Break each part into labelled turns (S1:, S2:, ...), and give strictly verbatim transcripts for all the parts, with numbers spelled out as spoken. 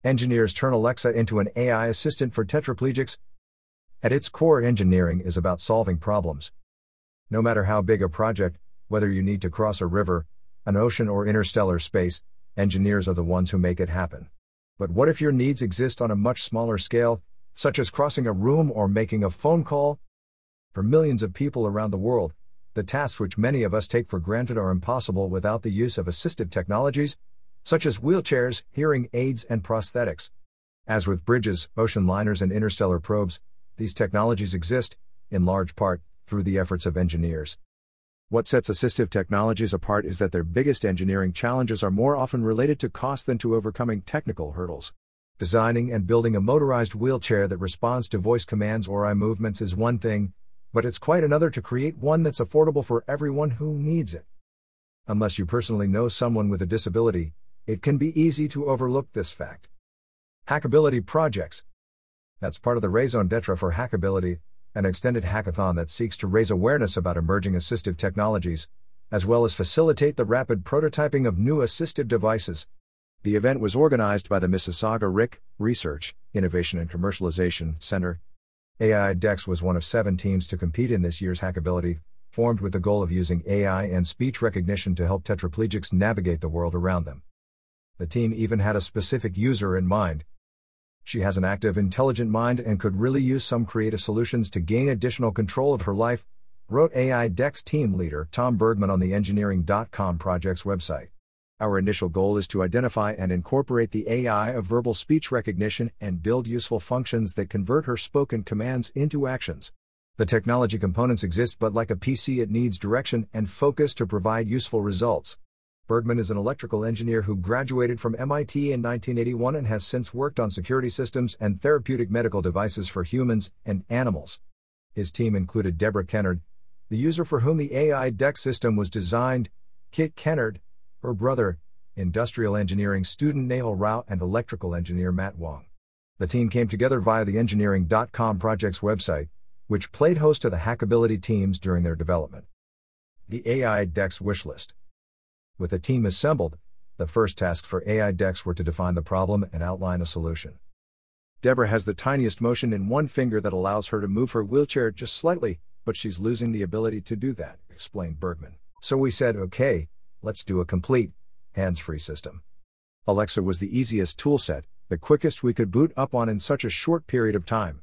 S1: Engineers turn Alexa into an A I assistant for tetraplegics. At its core, engineering is about solving problems. No matter how big a project, whether you need to cross a river, an ocean, or interstellar space, engineers are the ones who make it happen. But what if your needs exist on a much smaller scale, such as crossing a room or making a phone call? For millions of people around the world, the tasks which many of us take for granted are impossible without the use of assistive technologies, such as wheelchairs, hearing aids, and prosthetics. As with bridges, ocean liners, and interstellar probes, these technologies exist, in large part, through the efforts of engineers. What sets assistive technologies apart is that their biggest engineering challenges are more often related to cost than to overcoming technical hurdles. Designing and building a motorized wheelchair that responds to voice commands or eye movements is one thing, but it's quite another to create one that's affordable for everyone who needs it. Unless you personally know someone with a disability, it can be easy to overlook this fact. Hackability projects. That's part of the Raison d'etre for Hackability, an extended hackathon that seeks to raise awareness about emerging assistive technologies, as well as facilitate the rapid prototyping of new assistive devices. The event was organized by the Mississauga R I C, Research, Innovation and Commercialization Center. A I Dex was one of seven teams to compete in this year's Hackability, formed with the goal of using A I and speech recognition to help tetraplegics navigate the world around them. The team even had a specific user in mind. She has an active, intelligent mind and could really use some creative solutions to gain additional control of her life, wrote A I Dex team leader Tom Bergman on the engineering dot com project's website. Our initial goal is to identify and incorporate the A I of verbal speech recognition and build useful functions that convert her spoken commands into actions. The technology components exist, but like a P C, it needs direction and focus to provide useful results. Bergman is an electrical engineer who graduated from M I T in nineteen eighty-one and has since worked on security systems and therapeutic medical devices for humans and animals. His team included Deborah Kennard, the user for whom the A I Dex system was designed, Kit Kennard, her brother, industrial engineering student Nehal Rao, and electrical engineer Matt Wong. The team came together via the engineering dot com project's website, which played host to the Hackability teams during their development. The A I Dex wishlist. With the team assembled, the first tasks for A I Dex were to define the problem and outline a solution. Deborah has the tiniest motion in one finger that allows her to move her wheelchair just slightly, but she's losing the ability to do that, explained Bergman. So we said, okay, let's do a complete, hands-free system. Alexa was the easiest toolset, the quickest we could boot up on in such a short period of time.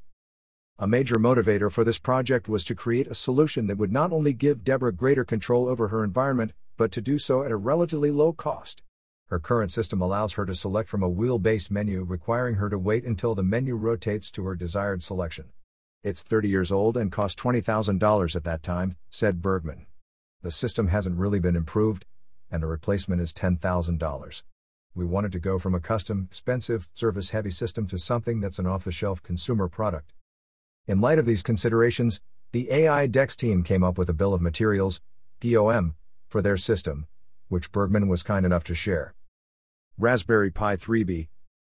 S1: A major motivator for this project was to create a solution that would not only give Deborah greater control over her environment, but to do so at a relatively low cost. Her current system allows her to select from a wheel-based menu, requiring her to wait until the menu rotates to her desired selection. It's thirty years old and cost twenty thousand dollars at that time, said Bergman. The system hasn't really been improved, and a replacement is ten thousand dollars. We wanted to go from a custom, expensive, service-heavy system to something that's an off-the-shelf consumer product. In light of these considerations, the A I Dex team came up with a bill of materials, P O M, for their system, which Bergman was kind enough to share. Raspberry Pi three B,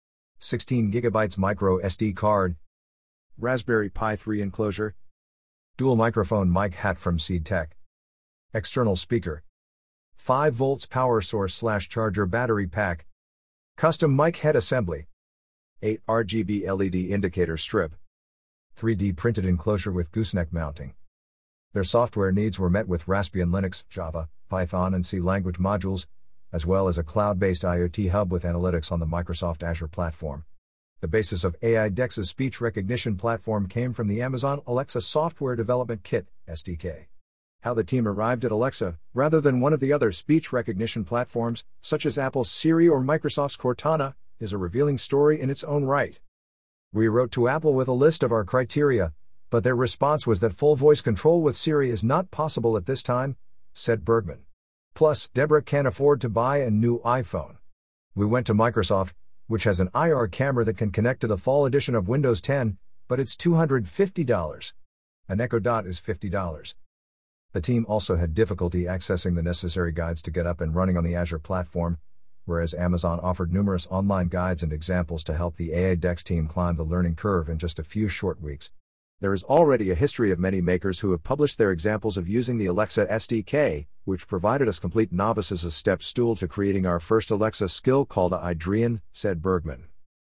S1: sixteen gigabytes micro S D card, Raspberry Pi three enclosure, dual microphone mic hat from SeedTech, external speaker, five volts power source slash charger battery pack, custom mic head assembly, eight R G B L E D indicator strip, three D printed enclosure with gooseneck mounting. Their software needs were met with Raspbian Linux, Java, Python and C language modules, as well as a cloud-based IoT hub with analytics on the Microsoft Azure platform. The basis of A I Dex's speech recognition platform came from the Amazon Alexa Software Development Kit, S D K. How the team arrived at Alexa, rather than one of the other speech recognition platforms, such as Apple's Siri or Microsoft's Cortana, is a revealing story in its own right. We wrote to Apple with a list of our criteria, but their response was that full voice control with Siri is not possible at this time, said Bergman. Plus, Deborah can't afford to buy a new iPhone. We went to Microsoft, which has an I R camera that can connect to the fall edition of Windows ten, but it's two hundred fifty dollars. An Echo Dot is fifty dollars. The team also had difficulty accessing the necessary guides to get up and running on the Azure platform, whereas Amazon offered numerous online guides and examples to help the A I Dex team climb the learning curve in just a few short weeks. There is already a history of many makers who have published their examples of using the Alexa S D K, which provided us complete novices a step stool to creating our first Alexa skill called Idrian, said Bergman.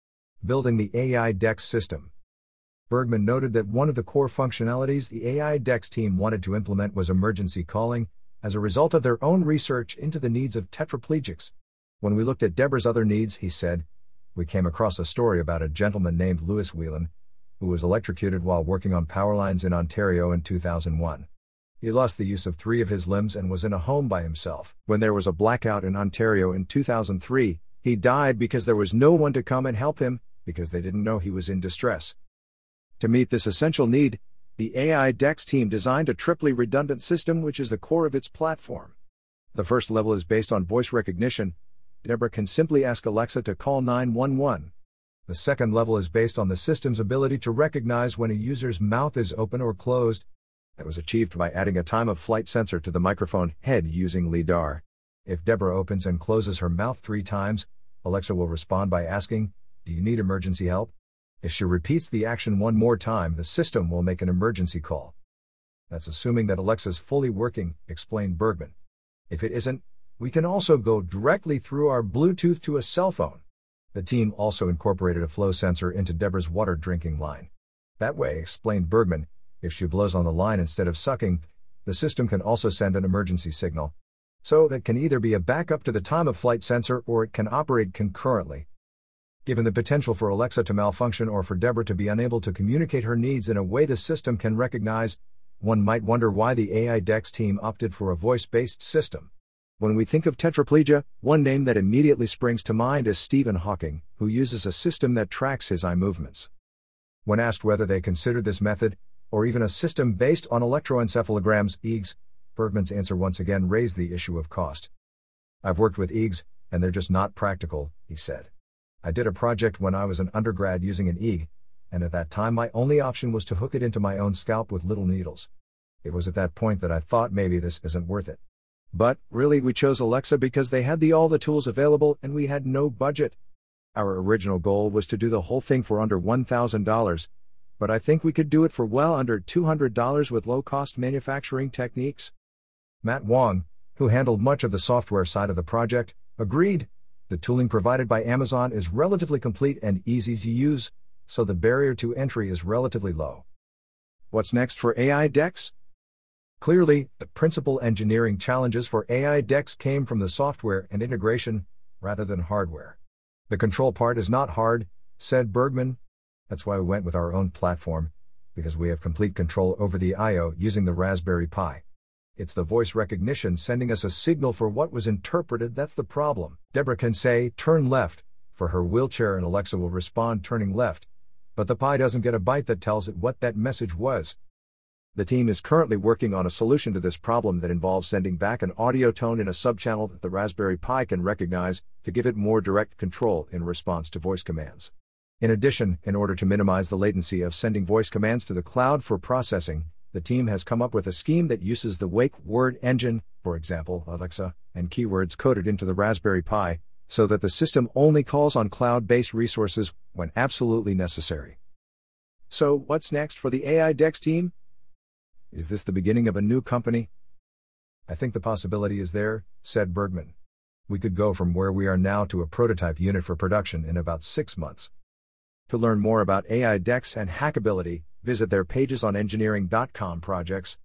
S1: Building the A I DEX system. Bergman noted that one of the core functionalities the A I DEX team wanted to implement was emergency calling, as a result of their own research into the needs of tetraplegics. When we looked at Deborah's other needs, he said, we came across a story about a gentleman named Lewis Whelan, who was electrocuted while working on power lines in Ontario in two thousand one. He lost the use of three of his limbs and was in a home by himself. When there was a blackout in Ontario in two thousand three, he died because there was no one to come and help him, because they didn't know he was in distress. To meet this essential need, the A I DEX team designed a triply redundant system which is the core of its platform. The first level is based on voice recognition. Deborah can simply ask Alexa to call nine one one. The second level is based on the system's ability to recognize when a user's mouth is open or closed. That was achieved by adding a time-of-flight sensor to the microphone head using LiDAR. If Deborah opens and closes her mouth three times, Alexa will respond by asking, "Do you need emergency help?" If she repeats the action one more time, the system will make an emergency call. That's assuming that Alexa's fully working, explained Bergman. If it isn't, we can also go directly through our Bluetooth to a cell phone. The team also incorporated a flow sensor into Deborah's water drinking line. That way, explained Bergman, if she blows on the line instead of sucking, the system can also send an emergency signal. So that can either be a backup to the time-of-flight sensor or it can operate concurrently. Given the potential for Alexa to malfunction or for Deborah to be unable to communicate her needs in a way the system can recognize, one might wonder why the A I DEX team opted for a voice-based system. When we think of tetraplegia, one name that immediately springs to mind is Stephen Hawking, who uses a system that tracks his eye movements. When asked whether they considered this method, or even a system based on electroencephalograms, E E Gs, Bergman's answer once again raised the issue of cost. I've worked with E E Gs, and they're just not practical, he said. I did a project when I was an undergrad using an E E G, and at that time my only option was to hook it into my own scalp with little needles. It was at that point that I thought maybe this isn't worth it. But, really, we chose Alexa because they had the all the tools available and we had no budget. Our original goal was to do the whole thing for under one thousand dollars, but I think we could do it for well under two hundred dollars with low-cost manufacturing techniques. Matt Wong, who handled much of the software side of the project, agreed. The tooling provided by Amazon is relatively complete and easy to use, so the barrier to entry is relatively low. What's next for A I DEX? Clearly, the principal engineering challenges for A I DEX came from the software and integration, rather than hardware. The control part is not hard, said Bergman. That's why we went with our own platform, because we have complete control over the I O using the Raspberry Pi. It's the voice recognition sending us a signal for what was interpreted that's the problem. Deborah can say, "Turn left," for her wheelchair and Alexa will respond turning left, but the Pi doesn't get a byte that tells it what that message was. The team is currently working on a solution to this problem that involves sending back an audio tone in a subchannel that the Raspberry Pi can recognize to give it more direct control in response to voice commands. In addition, in order to minimize the latency of sending voice commands to the cloud for processing, the team has come up with a scheme that uses the Wake word engine, for example, Alexa, and keywords coded into the Raspberry Pi, so that the system only calls on cloud-based resources when absolutely necessary. So, what's next for the A I DEX team? Is this the beginning of a new company? I think the possibility is there, said Bergman. We could go from where we are now to a prototype unit for production in about six months. To learn more about A I DEX and Hackability, visit their pages on engineering dot com projects.